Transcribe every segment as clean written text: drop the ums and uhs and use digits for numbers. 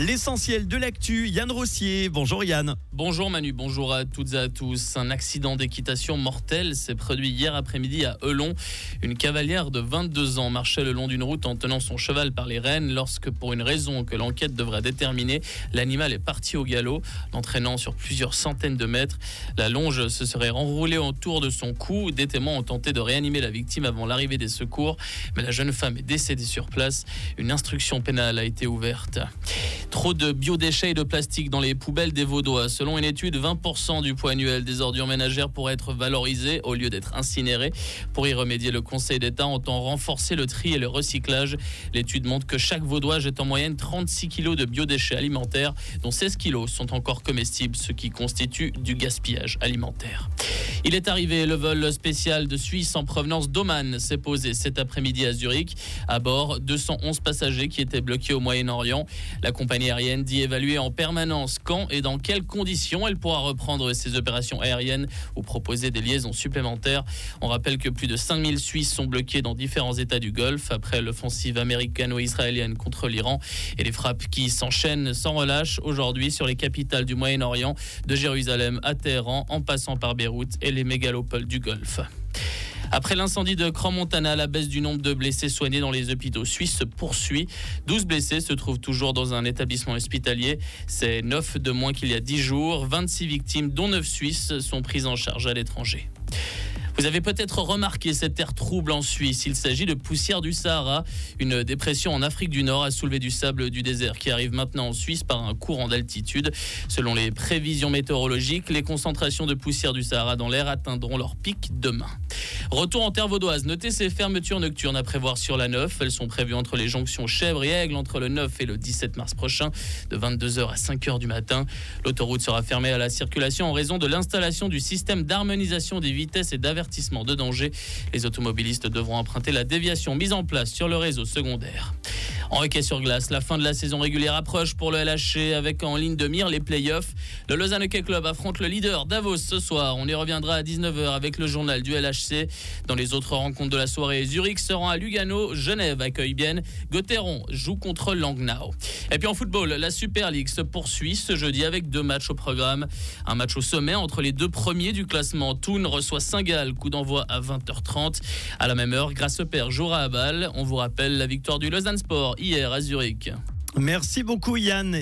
L'essentiel de l'actu, Yann Rossier. Bonjour Yann. Bonjour Manu, bonjour à toutes et à tous. Un accident d'équitation mortel s'est produit hier après-midi à Elon. Une cavalière de 22 ans marchait le long d'une route en tenant son cheval par les rênes lorsque, pour une raison que l'enquête devrait déterminer, l'animal est parti au galop, l'entraînant sur plusieurs centaines de mètres. La longe se serait enroulée autour de son cou. Des témoins ont tenté de réanimer la victime avant l'arrivée des secours, mais la jeune femme est décédée sur place. Une instruction pénale a été ouverte. Trop de biodéchets et de plastique dans les poubelles des Vaudois. Selon une étude, 20% du poids annuel des ordures ménagères pourrait être valorisé au lieu d'être incinéré. Pour y remédier, le Conseil d'État entend renforcer le tri et le recyclage. L'étude montre que chaque Vaudois jette en moyenne 36 kg de biodéchets alimentaires, dont 16 kg sont encore comestibles, ce qui constitue du gaspillage alimentaire. Il est arrivé, le vol spécial de Suisse en provenance d'Oman s'est posé cet après-midi à Zurich. À bord, 211 passagers qui étaient bloqués au Moyen-Orient. La compagnie aérienne dit évaluer en permanence quand et dans quelles conditions elle pourra reprendre ses opérations aériennes ou proposer des liaisons supplémentaires. On rappelle que plus de 5000 Suisses sont bloqués dans différents États du Golfe après l'offensive américano-israélienne contre l'Iran et les frappes qui s'enchaînent sans relâche aujourd'hui sur les capitales du Moyen-Orient, de Jérusalem à Téhéran en passant par Beyrouth et les mégalopoles du Golfe. Après l'incendie de Crans-Montana, la baisse du nombre de blessés soignés dans les hôpitaux suisses se poursuit. 12 blessés se trouvent toujours dans un établissement hospitalier. C'est 9 de moins qu'il y a 10 jours. 26 victimes, dont 9 Suisses, sont prises en charge à l'étranger. Vous avez peut-être remarqué cet air trouble en Suisse. Il s'agit de poussière du Sahara. Une dépression en Afrique du Nord a soulevé du sable du désert qui arrive maintenant en Suisse par un courant d'altitude. Selon les prévisions météorologiques, les concentrations de poussière du Sahara dans l'air atteindront leur pic demain. Retour en terre vaudoise. Notez ces fermetures nocturnes à prévoir sur la 9. Elles sont prévues entre les jonctions Chèvres et Aigle entre le 9 et le 17 mars prochain, de 22h à 5h du matin. L'autoroute sera fermée à la circulation en raison de l'installation du système d'harmonisation des vitesses et d'avertissement de danger. Les automobilistes devront emprunter la déviation mise en place sur le réseau secondaire. En hockey sur glace, la fin de la saison régulière approche pour le LHC avec en ligne de mire les playoffs. Le Lausanne Hockey Club affronte le leader Davos ce soir. On y reviendra à 19h avec le journal du LHC. Dans les autres rencontres de la soirée, Zurich se rend à Lugano, Genève accueille Bienne, Gotteron joue contre Langnau. Et puis en football, la Super League se poursuit ce jeudi avec 2 matchs au programme. Un match au sommet entre les 2 premiers du classement. Thun reçoit Saint-Gall, coup d'envoi à 20h30. À la même heure, Grasshopper jouera à Bâle. On vous rappelle la victoire du Lausanne Sport hier à Zurich. Merci beaucoup Yann.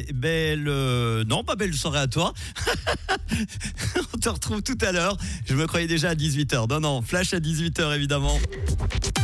Pas belle soirée à toi. On te retrouve tout à l'heure. Je me croyais déjà à 18h. Non, flash à 18h évidemment.